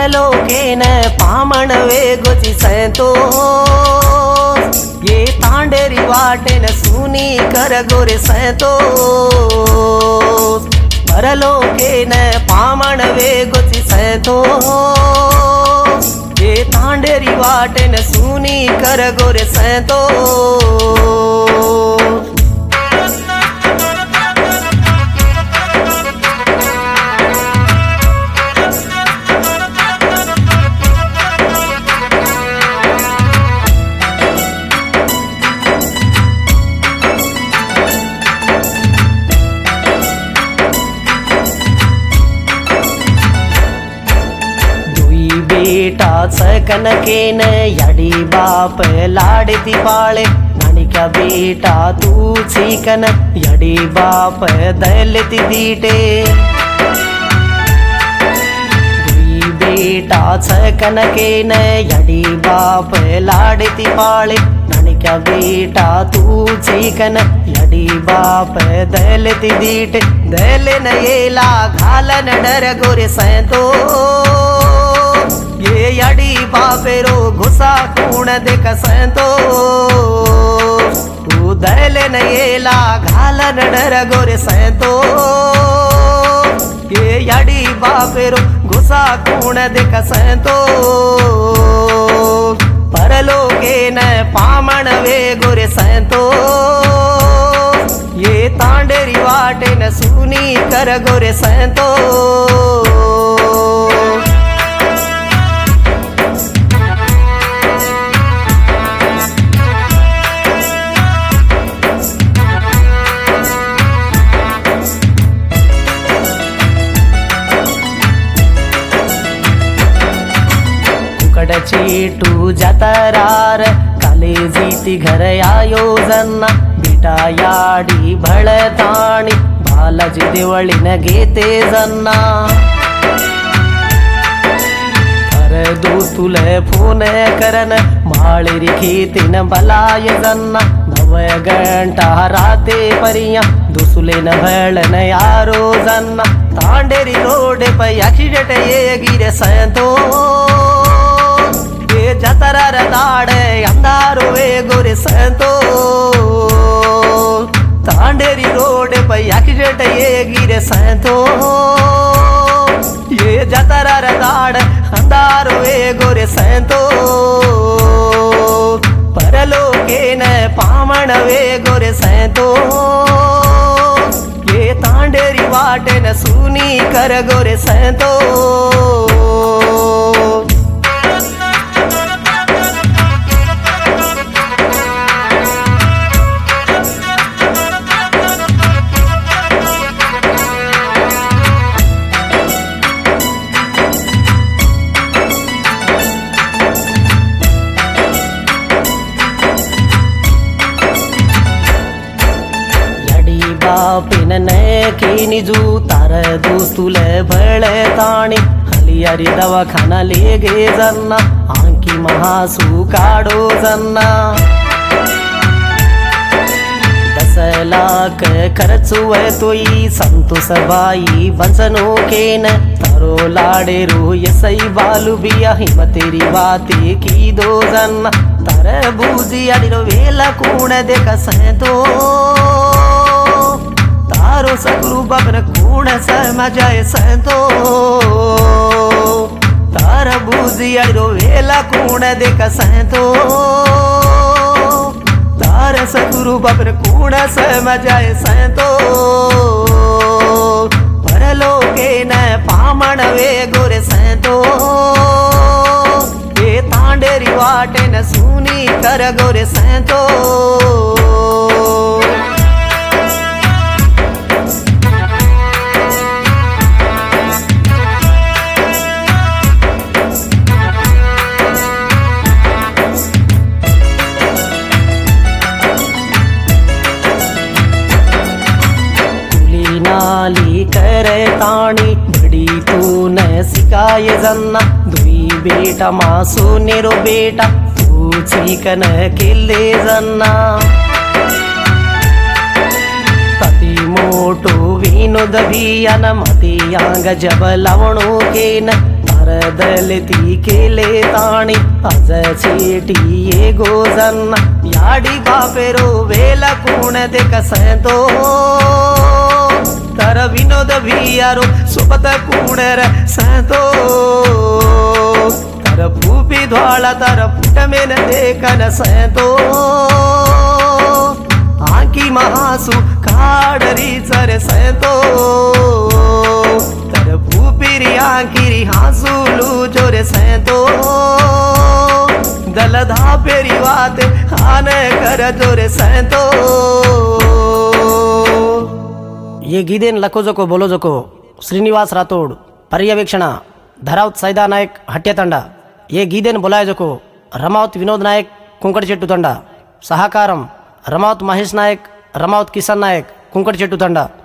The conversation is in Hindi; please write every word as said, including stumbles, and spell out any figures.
परलोकेन पामणवे गोची संतोष ये तांडेरी वाटेन सुनी कर गोरे संतोष परलोकेन पामणवे गोची संतोष ये तांडेरी वाटेन सुनी कर गोरे संतोष बेटा सकन केन यडी बाप लाड़ती पाले ननिका बेटा तू सीकन यडी बाप दलती दीटे बेटा सकन केन यडी बाप लाड़ती पाले ननिका बेटा तू सीकन यडी बाप दलती दीटे दल नयेला घालन डर गोरे संतो ये यडी बापेरो घुसा कूण देख संतो तू दल नयेला घालन डर गोरे संतो ये यडी बापेरो घुसा कूण देख संतो परलोकेन पामणवे गोरे संतो ये तांडेरी वाटेन सुनी कर गोरे संतो चीटू जतरार कलेजीती घर आयोजन बेटा याडी भळताणी बालाजी देवळीन घेते जन्ना दो तुले फोन करन माळेरी खेतीन बलाय जन्ना नव घंटा राते परिया दुसुलेन भळन यारो जन्ना तांडेरी रोड पे एक्सीडेंट ये गिरे संतो जतरार दाड़े अंधारो वे गोरे संतो तांडेरी रोड पे एक्सीडेंट ये गिरे संतो ये जतरार दाड़ अंधारो वे गोरे संतो परलोकेन पामणवे गोरे संतो ये तांडेरी वाटेन सुनी कर गोरे संतो पिनन की निजू तार दोस्तुले भळे ताणी हलियारी दवाखाना ले गे जन्ना आंकी महासू काडो जन्ना दस लाख खर्चु है तोई संतोष बाई बंसनो केन तारो लाडे रो यसई बालू बिया हिमतेरी बाते की दो जन्ना तार बूजी अडिरो वेला कूण देख संतो तारो सगुरु बबन कूण समझाए संतो तार बूजी अडिरो वेला कूण देख संतो तार सगुरु बबन कूण समझाए संतो परलोकेन पामणवे गोरे संतो ये तांडेरी वाटेन सुनी कर गोरे संतो नाली करे ताणी बड़ी तू न सिकाय जन्ना दुई बेटा मासू नेरो बेटा तू चीकन किल्ले जन्ना तती मोटो विनोद भियन मती यांग जब लवणो केन सरदलती केले ताणी अज चेटी ये गोजन याडी बापेरो वेल कूण दे कसतो तर विनोद भियारो सोबत कूणर सहतो तर भूपी ध्वाला तर फुट में न देखन सहतो आंकी महासु काडरी चर सहतो तर भूपिरी आंकीरी हासुलू जोरे सहतो दलधा पेरी वात आन कर जोरे सहतो। ये गीदेन लखो जको बोलो जको श्रीनिवास राठोड पर्यवेक्षण धरावत सैदा नायक हट्या तंडा। ये गीदेन बोलाय जको रमावत विनोद नायक कुंकडचेट्टू तंडा। सहाकारम रमावत महेश नायक रमावत किसन नायक कुंकडचेट्टू तंडा।